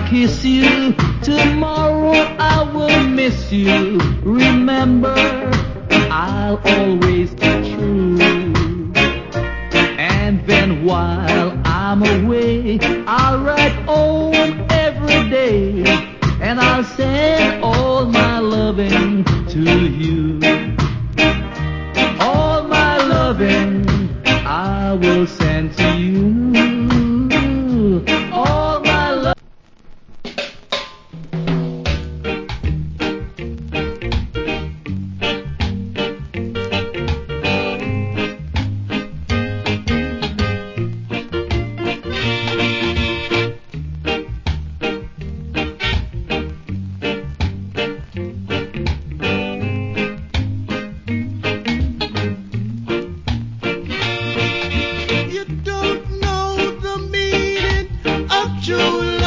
kiss you. Tomorrow I will miss you. Remember, I'll always be true. And then while I'm away, I'll write home every day, and I'll send all my loving to you. All my loving I will send to you. All my love. You don't know the meaning of true love.